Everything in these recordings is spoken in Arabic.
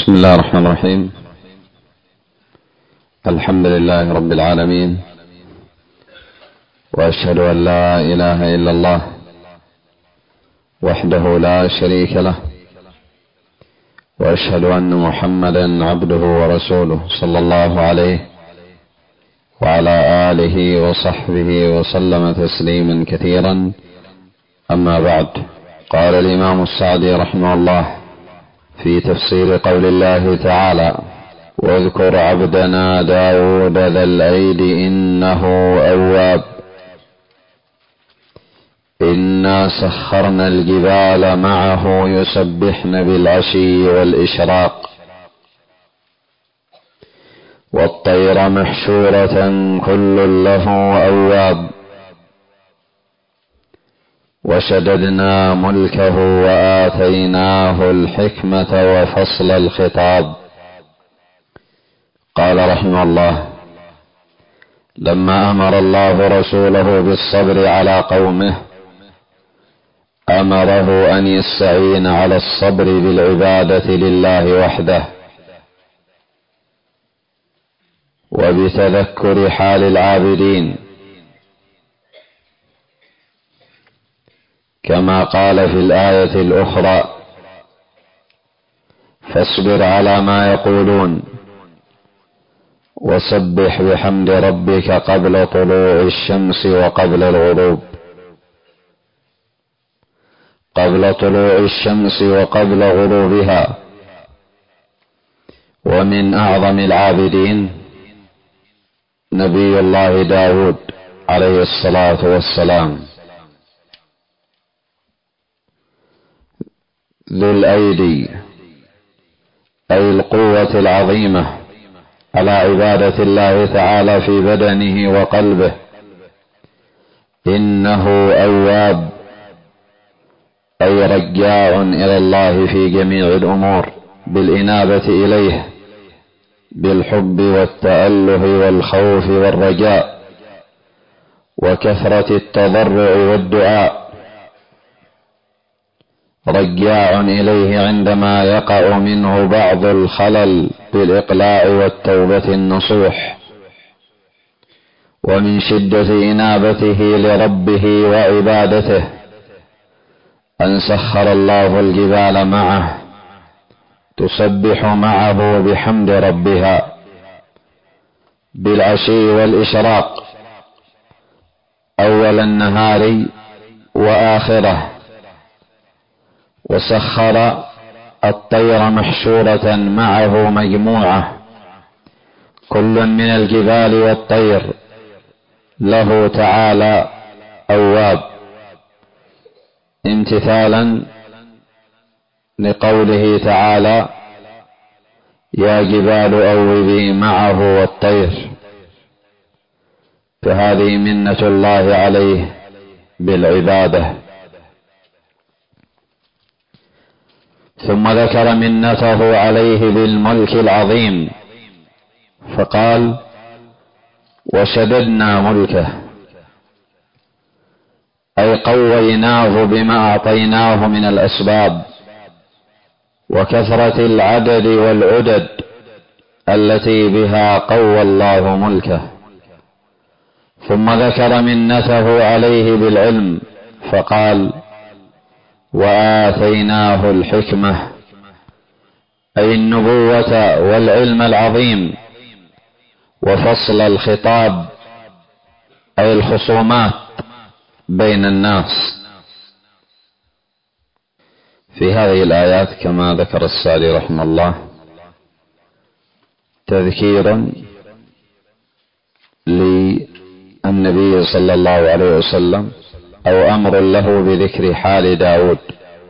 بسم الله الرحمن الرحيم. الحمد لله رب العالمين، وأشهد أن لا إله إلا الله وحده لا شريك له، وأشهد أن محمدا عبده ورسوله صلى الله عليه وعلى آله وصحبه وسلم تسليما كثيرا. أما بعد، قال الإمام السعدي رحمه الله في تفسير قول الله تعالى: واذكر عبدنا داود ذا الأيد إنه أواب إنا سخرنا الجبال معه يسبحن بالعشي والإشراق والطير محشورة كل له أواب وشددنا ملكه وآتيناه الحكمة وفصل الخطاب. قال رحمه الله: لما أمر الله رسوله بالصبر على قومه أمره أن يستعين على الصبر بالعبادة لله وحده وبتذكر حال العابدين، كما قال في الآية الأخرى: فاصبر على ما يقولون وسبح بحمد ربك قبل طلوع الشمس وقبل الغروب. قبل طلوع الشمس وقبل غروبها. ومن أعظم العابدين نبي الله داود عليه الصلاة والسلام، ذو الأيدي أي القوة العظيمة على عبادة الله تعالى في بدنه وقلبه. إنه أواب أي رجاع إلى الله في جميع الأمور بالإنابة إليه بالحب والتأله والخوف والرجاء وكثرة التضرع والدعاء، رجاع إليه عندما يقع منه بعض الخلل بالإقلاع والتوبة النصوح. ومن شدة إنابته لربه وعبادته أن سخر الله الجبال معه تسبح معه بحمد ربها بالعشي والإشراق أول النهار وآخره. وسخر الطير محشورة معه مجموعة، كل من الجبال والطير له تعالى أواب، امتثالا لقوله تعالى: يا جبال أوبي معه والطير. فهذه منة الله عليه بالعبادة. ثم ذكر منته عليه بالملك العظيم فقال: وشددنا ملكه أي قويناه بما أعطيناه من الأسباب وكثرة العدد والعدد التي بها قوى الله ملكه. ثم ذكر منته عليه بالعلم فقال: وآتيناه الحكمة أي النبوة والعلم العظيم وفصل الخطاب أي الخصومات بين الناس. في هذه الآيات كما ذكر السعدي رحمه الله تذكيرا للنبي صلى الله عليه وسلم أو أمر له بذكر حال داود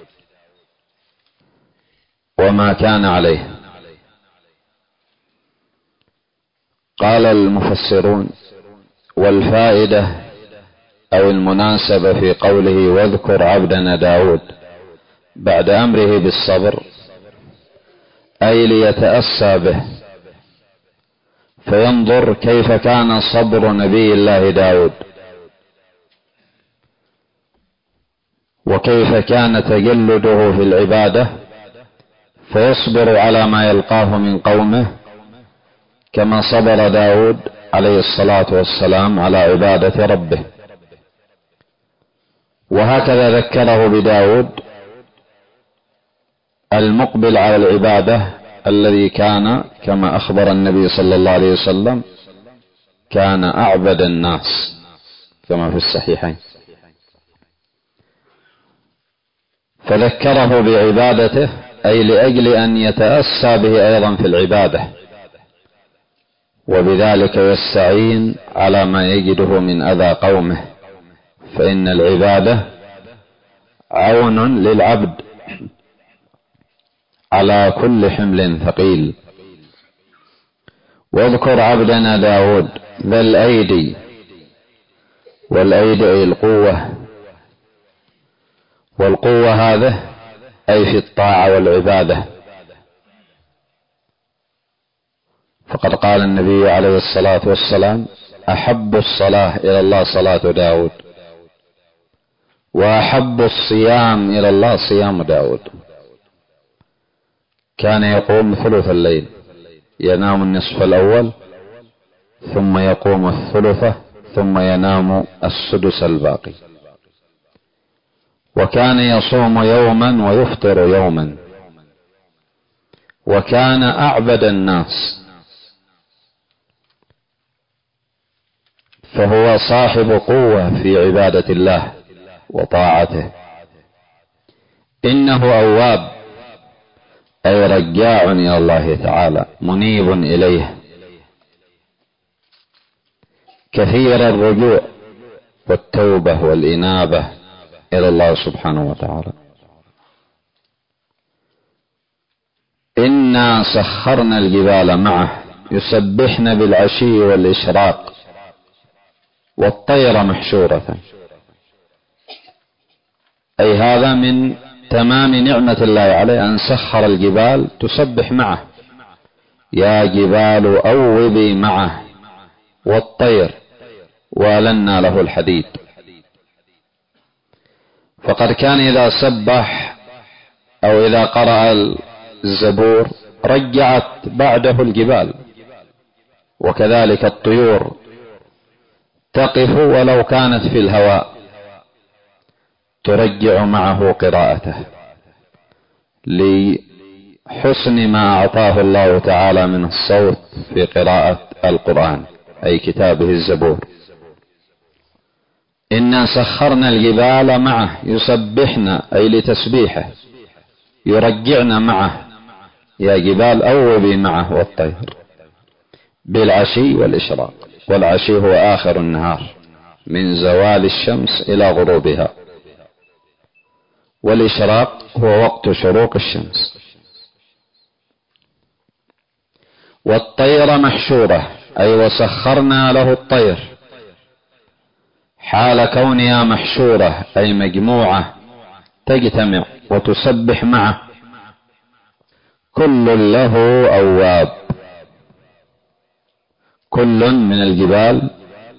وما كان عليه. قال المفسرون: والفائدة أو المناسبة في قوله واذكر عبدنا داود بعد أمره بالصبر أي ليتأسى به فينظر كيف كان صبر نبي الله داود وكيف كان تجلده في العبادة فيصبر على ما يلقاه من قومه كما صبر داود عليه الصلاة والسلام على عبادة ربه. وهكذا ذكره بداود المقبل على العبادة الذي كان كما أخبر النبي صلى الله عليه وسلم كان أعبد الناس كما في الصحيحين، فذكره بعبادته أي لأجل أن يتأسى به أيضا في العبادة، وبذلك يستعين على ما يجده من أذى قومه، فإن العبادة عون للعبد على كل حمل ثقيل. واذكر عبدنا داود ذا الأيدي، والأيدي أي القوة، والقوة هذه أي في الطاعة والعبادة. فقد قال النبي عليه الصلاة والسلام أحب الصلاة إلى الله صلاة داود، وأحب الصيام إلى الله صيام داود. كان يقوم ثلث الليل، ينام النصف الأول، ثم يقوم الثلثة، ثم ينام السدس الباقي. وكان يصوم يوما ويفطر يوما، وكان أعبد الناس، فهو صاحب قوة في عبادة الله وطاعته. إنه أواب أي رجاع إلى الله تعالى، منيب إليه، كثير الرجوع والتوبة والإنابة إلى الله سبحانه وتعالى. إنا سخرنا الجبال معه يسبحن بالعشي والإشراق والطير محشورة، أي هذا من تمام نعمة الله عليه أن سخر الجبال تسبح معه، يا جبال أوبي معه، والطير ولنا له الحديد. فقد كان إذا سبح أو إذا قرأ الزبور رجعت بعده الجبال، وكذلك الطيور تقف ولو كانت في الهواء ترجع معه قراءته، لحسن ما أعطاه الله تعالى من الصوت في قراءة القرآن أي كتابه الزبور. إنا سخرنا الجبال معه يسبحن أي لتسبيحه، يرجعن معه، يا جبال أوبي معه، والطير بالعشي والإشراق. والعشي هو آخر النهار من زوال الشمس إلى غروبها، والإشراق هو وقت شروق الشمس. والطير محشورة أي وسخرنا له الطير حال كونها محشورة أي مجموعة تجتمع وتسبح معه، كل له أواب. كل من الجبال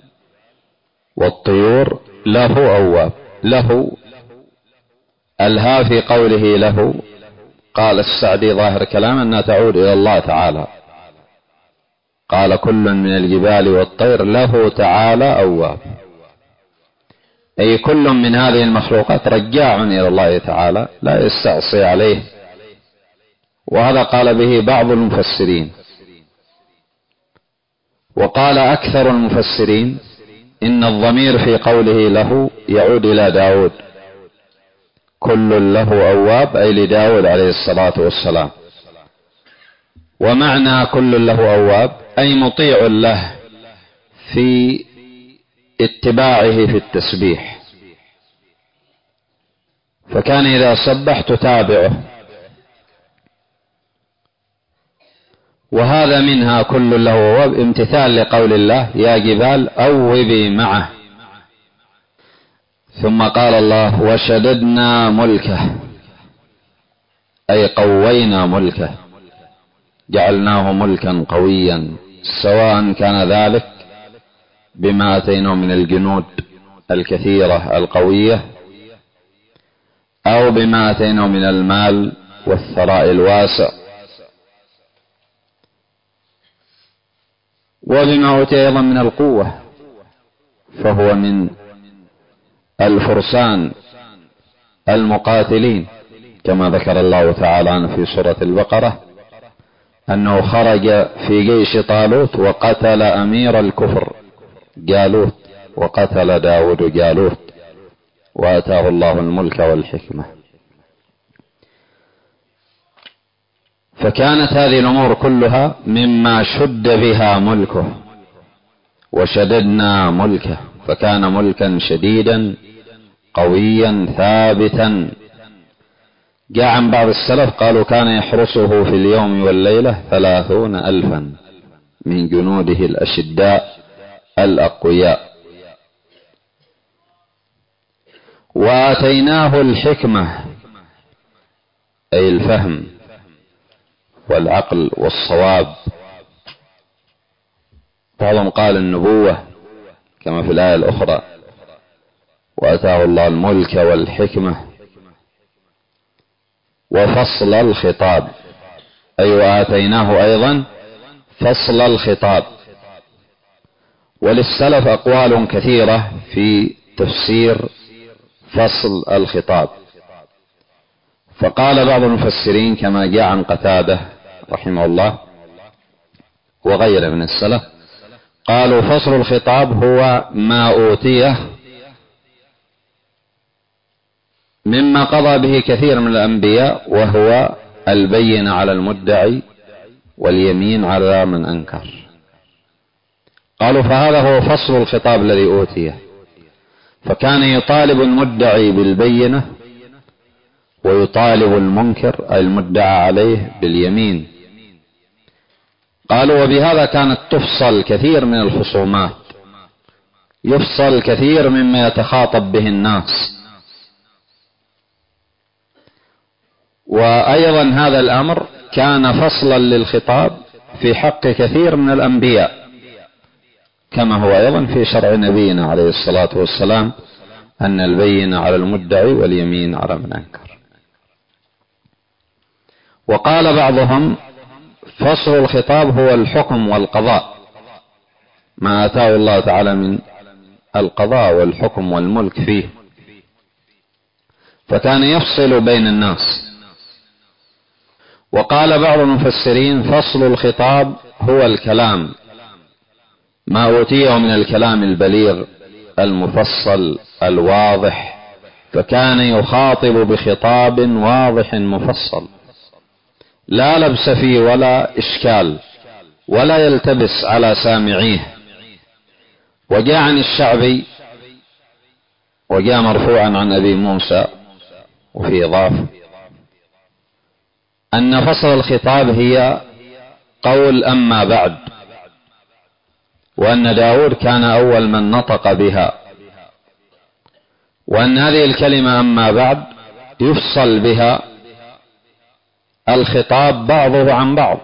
والطيور له أواب. له الها في قوله له، قال السعدي ظاهر كلام أنها تعود إلى الله تعالى، قال كل من الجبال والطير له تعالى أواب، أي كل من هذه المخلوقات رجاع إلى الله تعالى لا يستعصي عليه. وهذا قال به بعض المفسرين. وقال أكثر المفسرين إن الضمير في قوله له يعود إلى داود، كل له أواب أي لداود عليه الصلاة والسلام. ومعنى كل له أواب أي مطيع له في اتباعه في التسبيح، فكان إذا سبح تتابعه. وهذا منها كل له أواب امتثال لقول الله يا جبال أوبي معه. ثم قال الله وشددنا ملكه أي قوينا ملكه، جعلناه ملكا قويا، سواء كان ذلك بما أتيناه من الجنود الكثيرة القوية، أو بما أتيناه من المال والثراء الواسع. وبما أوتي أيضا من القوة، فهو من الفرسان المقاتلين، كما ذكر الله تعالى عنه في سورة البقرة أنه خرج في جيش طالوت وقتل أمير الكفر جالوت، وقتل داود جالوت، وآتاه الله الملك والحكمة. فكانت هذه الأمور كلها مما شد بها ملكه، وشددنا ملكه، فكان ملكا شديدا قويا ثابتا. جاء عن بعض السلف قالوا كان يحرسه في اليوم والليلة 30,000 من جنوده الأشداء الأقوياء. وآتيناه الحكمة أي الفهم والعقل والصواب. بعضهم قال النبوة كما في الآية الأخرى، وآتاه الله الملك والحكمة. وفصل الخطاب أي وآتيناه أيضا فصل الخطاب. وللسلف أقوال كثيرة في تفسير فصل الخطاب. فقال بعض المفسرين كما جاء عن قتادة رحمه الله وغيره من السلف، قالوا فصل الخطاب هو ما أوتيه مما قضى به كثير من الأنبياء، وهو البينة على المدعي واليمين على من أنكر. قالوا فهذا هو فصل الخطاب الذي أوتيه، فكان يطالب المدعي بالبينة ويطالب المنكر أي المدعى عليه باليمين. قالوا وبهذا كانت تفصل كثير من الخصومات، يفصل كثير مما يتخاطب به الناس. وأيضا هذا الأمر كان فصلا للخطاب في حق كثير من الأنبياء، كما هو أيضا في شرع نبينا عليه الصلاة والسلام أن البينة على المدعي واليمين على من أنكر. وقال بعضهم فصل الخطاب هو الحكم والقضاء، ما آتاه الله تعالى من القضاء والحكم والملك فيه، فكان يفصل بين الناس. وقال بعض المفسرين فصل الخطاب هو الكلام، ما أوتيه من الكلام البليغ المفصل الواضح، فكان يخاطب بخطاب واضح مفصل لا لبس فيه ولا إشكال ولا يلتبس على سامعيه. وجاء عن الشعبي وجاء مرفوعا عن أبي موسى وفي إضافة أن فصل الخطاب هي قول أما بعد، وأن داود كان أول من نطق بها، وأن هذه الكلمة أما بعد يفصل بها الخطاب بعضه عن بعض،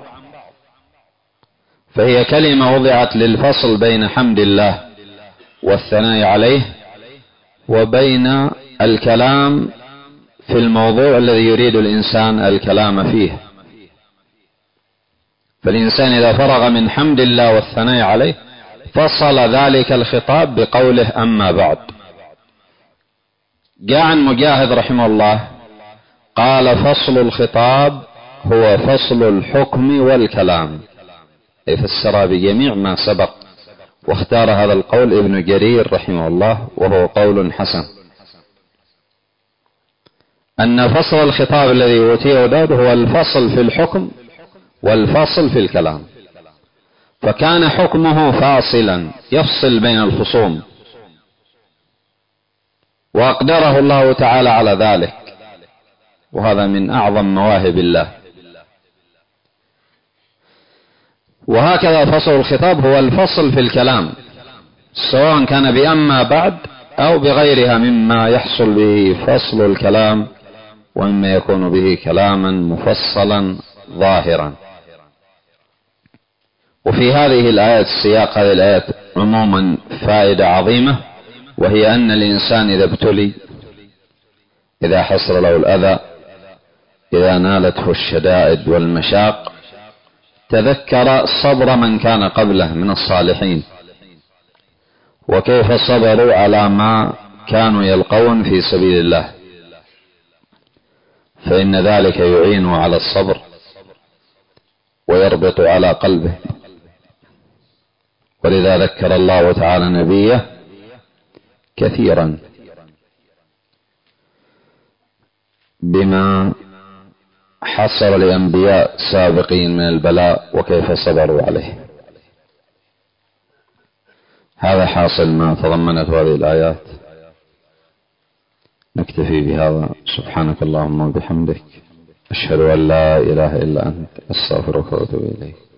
فهي كلمة وضعت للفصل بين حمد الله والثناء عليه وبين الكلام في الموضوع الذي يريد الإنسان الكلام فيه. فالإنسان إذا فرغ من حمد الله والثناء عليه فصل ذلك الخطاب بقوله أما بعد. جاء عن مجاهد رحمه الله قال فصل الخطاب هو فصل الحكم والكلام، أي فسر بجميع ما سبق. واختار هذا القول ابن جرير رحمه الله وهو قول حسن، أن فصل الخطاب الذي أوتيه داود هو الفصل في الحكم والفصل في الكلام، فكان حكمه فاصلا يفصل بين الخصوم، وأقدره الله تعالى على ذلك، وهذا من أعظم مواهب الله. وهكذا فصل الخطاب هو الفصل في الكلام، سواء كان بأما بعد أو بغيرها مما يحصل به فصل الكلام ومما يكون به كلاما مفصلا ظاهرا. وفي هذه الآيات السياق هذه الآيات عموما فائدة عظيمة، وهي أن الإنسان إذا ابتلي، إذا حصل له الأذى، إذا نالته الشدائد والمشاق تذكر صبر من كان قبله من الصالحين، وكيف صبروا على ما كانوا يلقون في سبيل الله، فإن ذلك يعينه على الصبر ويربط على قلبه. ولذا ذكر الله تعالى نبيه كثيرا بما حصل لأنبياء سابقين من البلاء وكيف صبروا عليه. هذا حاصل ما تضمنته هذه الآيات. نكتفي بهذا. سبحانك اللهم وبحمدك، أشهد أن لا إله إلا أنت، أستغفرك وأتوب إليك.